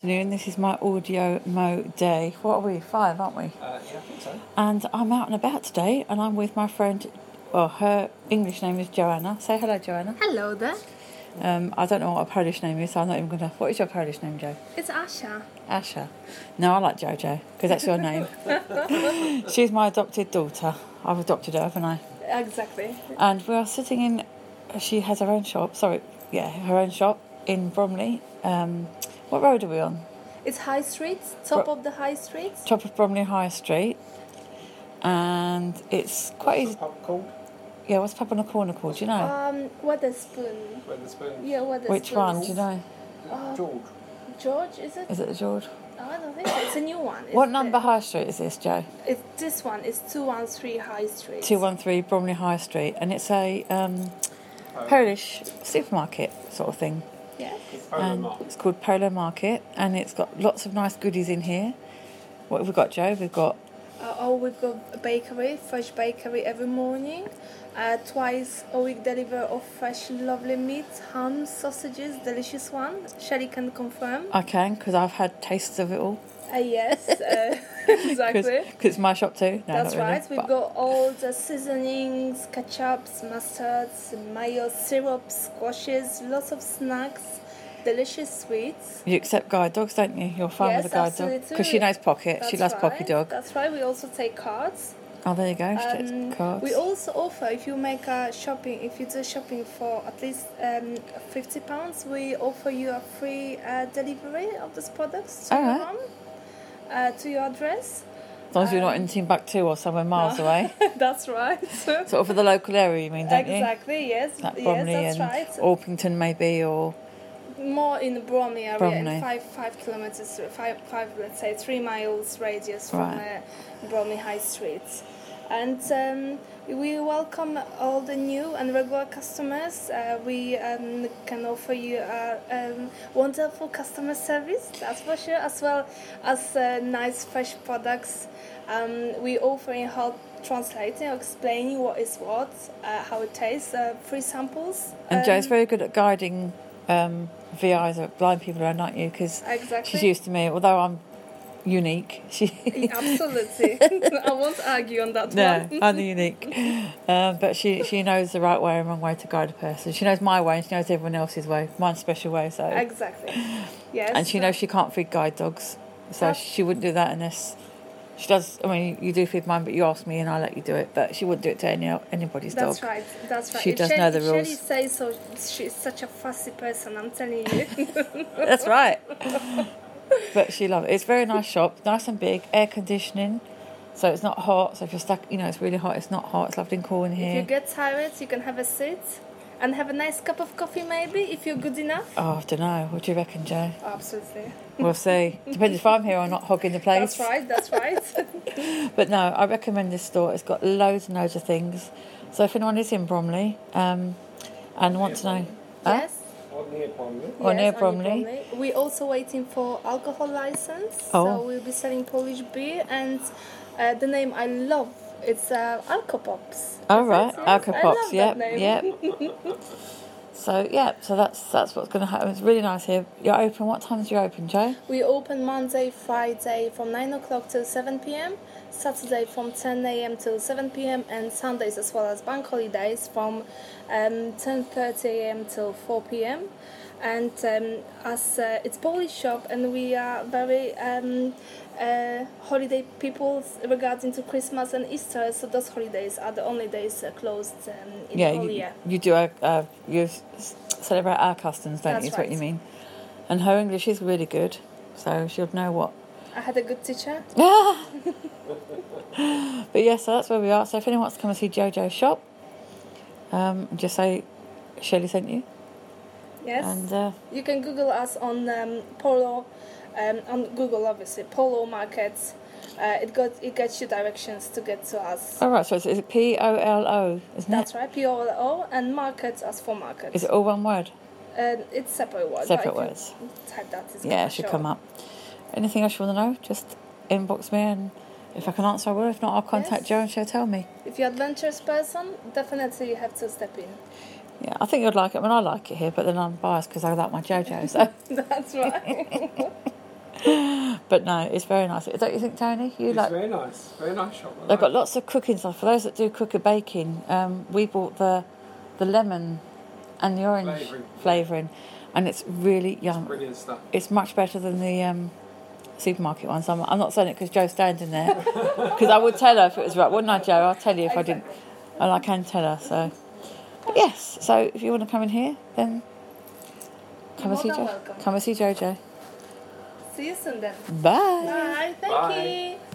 Afternoon, this is my audio mo day. What are we? 5, aren't we? Yeah, I think so. And I'm out and about today, and I'm with my friend. Well, her English name is Joanna. Say hello, Joanna. Hello there. I don't know what her Polish name is, so I'm not even going to. What is your Polish name, Joe? It's Asha. Asha. No, I like Jojo because that's your name. She's my adopted daughter. I've adopted her, haven't I? Exactly. And we are sitting in. She has her own shop. Her own shop in Bromley. What road are we on? It's High Street, top of the High Street. Top of Bromley High Street. And it's quite easy. What's the pub called? Yeah, what's the pub on the corner called? Do you know? Wetherspoon. Wetherspoon. Yeah, Wetherspoon. Which one? Do you know? George. George, is it? Is it the George? Oh, I don't think so. It's a new one. What number High Street is this, Joe? This one is 213 High Street. 213 Bromley High Street. And it's a Polish supermarket sort of thing. Yeah. And it's called Polo Market, and it's got lots of nice goodies in here. What have we got, Joe? We've got We've got a bakery, fresh bakery every morning. Twice a week deliver of fresh, lovely meat, ham, sausages, delicious one. Shelly can confirm. I can, because I've had tastes of it all. Yes, exactly. Because it's my shop too. No, That's not really, right. We've got all the seasonings, ketchups, mustards, mayo, syrups, squashes, lots of snacks, delicious sweets. You accept guide dogs, don't you? You're fine Yes, with a guide absolutely. dog. Because she knows Pocket. She loves Pocket Dog. That's right. We also take cards. Oh, there you go. She takes cards. We also offer, if you make if you do shopping for at least £50, we offer you a free delivery of these products to your home, to your address. As long as you're not in Timbuktu or somewhere miles away. That's right. Sort of for the local area, you mean, don't you? Exactly, yes. Like Yes, Bromley that's and right. Orpington maybe, or... More in the Bromley area, Bromley. and 5 kilometers, let's say 3 miles radius from Bromley High Street. And we welcome all the new and regular customers. We can offer you wonderful customer service, that's for sure, as well as nice fresh products. We offer help translating or explaining what is what, how it tastes, free samples. And Jo's very good at guiding VIs or blind people around, aren't you? Because she's used to me, although I'm unique. Absolutely. I won't argue on that one. No, I'm the unique. But she knows the right way and wrong way to guide a person. She knows my way and she knows everyone else's way, mine's special way. So exactly. Yes. And she knows she can't feed guide dogs, so she wouldn't do that unless she does. I mean, you do feed mine, but you ask me and I let you do it. But she wouldn't do it to anybody's dog. That's right. That's right. She does know the rules. Shelly says so. She's such a fussy person. I'm telling you. That's right. But she loves it. It's a very nice shop, nice and big, air conditioning, so it's not hot. So if you're stuck, it's really hot. It's not hot. It's lovely and cool in here. If you get tired, you can have a seat and have a nice cup of coffee, maybe, if you're good enough. Oh, I don't know. What do you reckon, Joe? Absolutely. We'll see. Depends if I'm here or not hogging the place. That's right. But no, I recommend this store. It's got loads and loads of things. So if anyone is in Bromley and wants to know... Yes. Or near Bromley. We're also waiting for alcohol license. So we'll be selling Polish beer, and the name I love, it's Alkopops. Oh, right. Yes. Alkopops, yep. So that's what's going to happen. It's really nice here. You're open. What times do you open, Joe? We open Monday, Friday from 9 o'clock till 7 p.m, Saturday from 10 a.m. till 7 p.m, and Sundays as well as bank holidays from 10:30 a.m. till 4 p.m. And as it's Polish shop, and we are very holiday people regarding to Christmas and Easter, so those holidays are the only days closed in the whole year. You do you celebrate our customs, don't you? That's what you mean. And her English is really good, so she'll know what. I had a good teacher. But yeah, so that's where we are. So if anyone wants to come and see Jojo's shop, just say Shelley sent you. Yes. And you can Google us on Polo, on Google obviously, Polo Markets. It gets you directions to get to us. Oh right, so is it POLO, isn't it? That's right, POLO, and markets as for markets. Is it all one word? It's separate words. Separate words. Type that. It should come up. Anything else you want to know? Just inbox me, and if I can answer, I will. If not, I'll contact Jo and she'll tell me. If you're an adventurous person, definitely you have to step in. Yeah, I think you'd like it. I mean, I like it here, but then I'm biased because I like my Jojo. So That's right. But no, it's very nice. Don't you think, Tony? It's very nice shop. They've got lots of cooking stuff. For those that do cooker baking, we bought the lemon and the orange flavouring, and it's really yum. Brilliant stuff. It's much better than the supermarket ones. I'm not saying it because Joe's standing there, because I would tell her if it was right, wouldn't I, Joe? I'll tell you if I didn't, and I can tell her. So, but yes. So if you want to come in here, then come and see Joe. Come and see Jojo. See you soon then. Bye. Bye. Thank you.